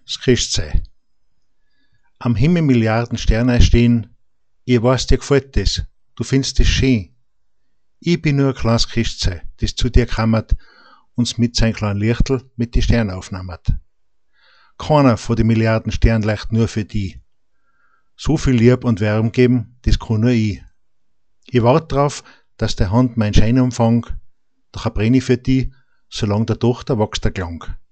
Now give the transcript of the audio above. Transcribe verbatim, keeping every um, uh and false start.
das Christsein. Am Himmel Milliarden Sterne stehen, ich weiß, dir gefällt das, du findest das schön. Ich bin nur ein kleines Christsein, das zu dir kammert, uns mit sein kleinen Lichtel mit die Sterne aufnahmt. Keiner von den Milliarden Sternen leicht nur für die. So viel Lieb und Wärme geben, das kann nur ich. Ich warte drauf, dass der Hand mein Schein umfang, doch brenne ich für die, solange der Tochter wächst der Klang.